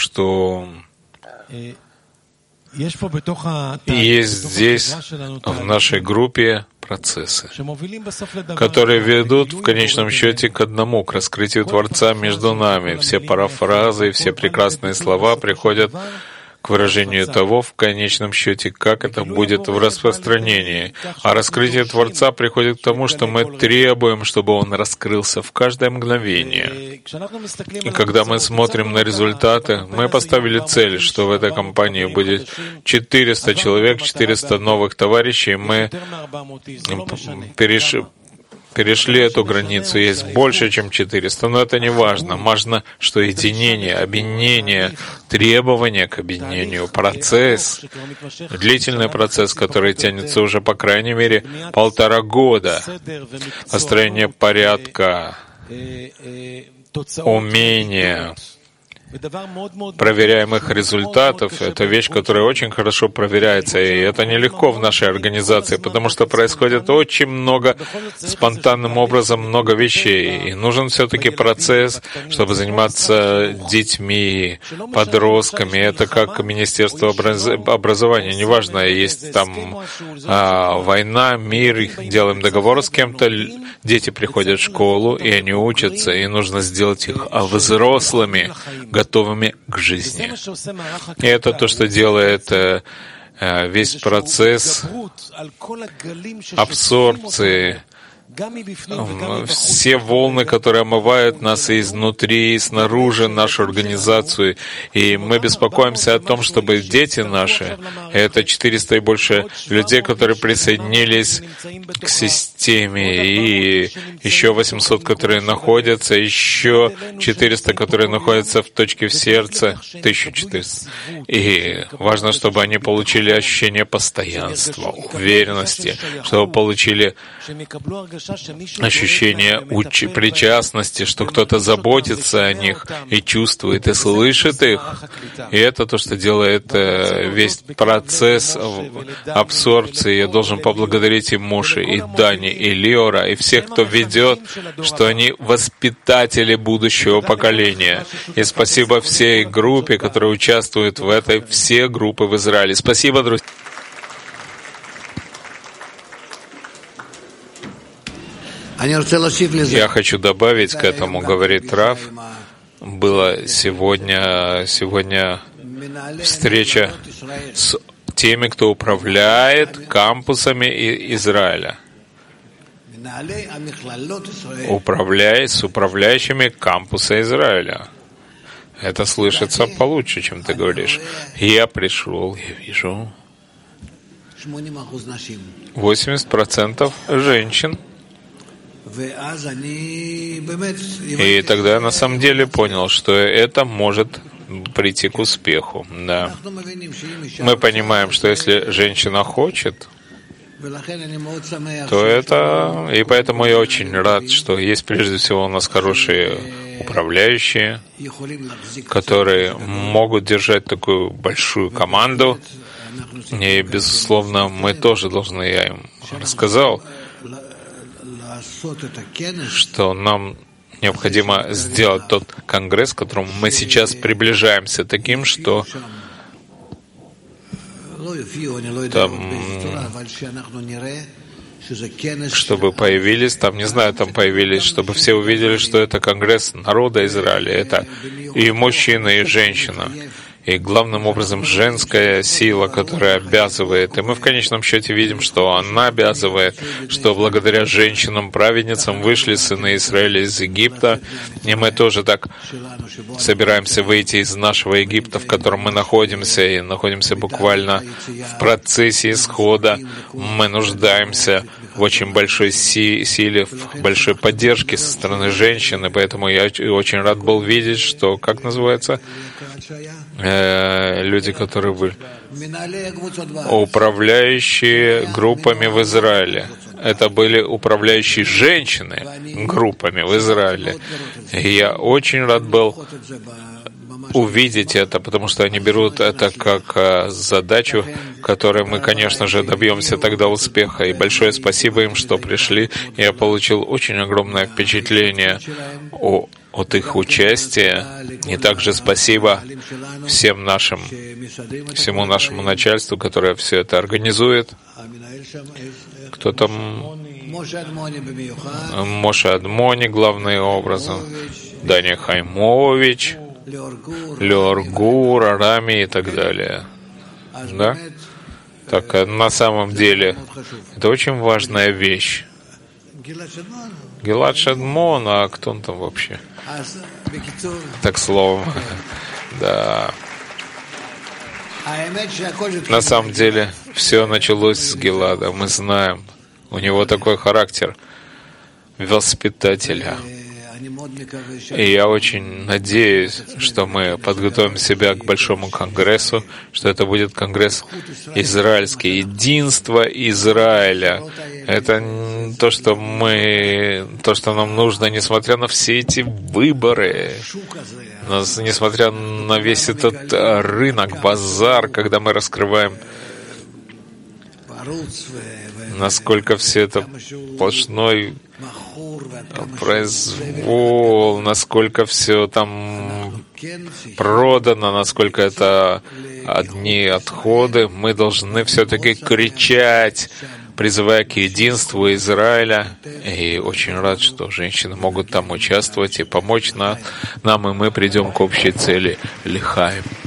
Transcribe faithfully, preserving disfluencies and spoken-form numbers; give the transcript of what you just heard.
что есть здесь, в нашей группе, процессы, которые ведут в конечном счете к одному, к раскрытию Творца между нами. Все парафразы, все прекрасные слова приходят к выражению того, в конечном счете, как это будет в распространении. А раскрытие Творца приходит к тому, что мы требуем, чтобы Он раскрылся в каждое мгновение. И когда мы смотрим на результаты, мы поставили цель, что в этой компании будет четыреста человек, четыреста новых товарищей. Мы перешли Перешли эту границу, есть больше, чем четыреста, но это не важно. Важно, что единение, объединение, требования к объединению, процесс, длительный процесс, который тянется уже, по крайней мере, полтора года. Построение порядка, умения, проверяемых результатов — это вещь, которая очень хорошо проверяется, и это нелегко в нашей организации, потому что происходит очень много, спонтанным образом много вещей, и нужен все-таки процесс, чтобы заниматься детьми, подростками. Это как Министерство образ... образования, неважно, есть там а, война, мир, делаем договор с кем-то, дети приходят в школу, и они учатся, и нужно сделать их взрослыми, готовыми к жизни. И это то, что делает э, весь процесс абсорбции, все волны, которые омывают нас и изнутри, и снаружи нашу организацию. И мы беспокоимся о том, чтобы дети наши, это четыреста и больше людей, которые присоединились к системе, и еще восемьсот, которые находятся, еще четыреста, которые находятся в точке в сердце, тысяча четыреста. И важно, чтобы они получили ощущение постоянства, уверенности, чтобы получили ощущение уч- причастности, что кто-то заботится о них и чувствует, и слышит их. И это то, что делает э, весь процесс абсорбции. Я должен поблагодарить и Муши, и Дани, и Лиора, и всех, кто ведет, что они воспитатели будущего поколения. И спасибо всей группе, которая участвует в этой, все группы в Израиле. Спасибо, друзья. Я хочу добавить к этому, говорит Рав, была сегодня, сегодня встреча с теми, кто управляет кампусами Израиля. Управляет с управляющими кампуса Израиля. Это слышится получше, чем ты говоришь. Я пришел, я вижу восемьдесят процентов женщин. И тогда я на самом деле понял, что это может прийти к успеху. Да. Мы понимаем, что если женщина хочет, то это... И поэтому я очень рад, что есть прежде всего у нас хорошие управляющие, которые могут держать такую большую команду. И, безусловно, мы тоже должны, я им рассказал, что нам необходимо сделать тот конгресс, к которому мы сейчас приближаемся, таким, что там, чтобы появились, там, не знаю, там появились, чтобы все увидели, что это конгресс народа Израиля, это и мужчина, и женщина. И главным образом женская сила, которая обязывает. И мы в конечном счете видим, что она обязывает, что благодаря женщинам-праведницам вышли сыны Израиля из Египта. И мы тоже так собираемся выйти из нашего Египта, в котором мы находимся, и находимся буквально в процессе исхода. Мы нуждаемся в очень большой си- силе, в большой поддержке со стороны женщин. И поэтому я очень рад был видеть, что, как называется, люди, которые были управляющие группами в Израиле. Это были управляющие женщины группами в Израиле. И я очень рад был увидеть это, потому что они берут это как задачу, которой мы, конечно же, добьемся тогда успеха. И большое спасибо им, что пришли. Я получил очень огромное впечатление о от их участия. И также спасибо всем нашим, всему нашему начальству, которое все это организует. Кто там? Моше Адмони, главным образом, Даня Хаймович, Леор Гур, Арами и так далее. Да? Так, на самом деле, это очень важная вещь. Гилад Шадмон, а кто он там вообще? Так словом, да. На самом деле, все началось с Гилада, мы знаем. У него такой характер воспитателя. И я очень надеюсь, что мы подготовим себя к большому конгрессу, что это будет конгресс израильский, единство Израиля. Это то, что мы, то, что нам нужно, несмотря на все эти выборы, несмотря на весь этот рынок, базар, когда мы раскрываем, насколько все это сплошной произвол, насколько все там продано, насколько это одни отходы, мы должны все-таки кричать, призывая к единству Израиля. И очень рад, что женщины могут там участвовать и помочь на, нам, и мы придем к общей цели Лихаим.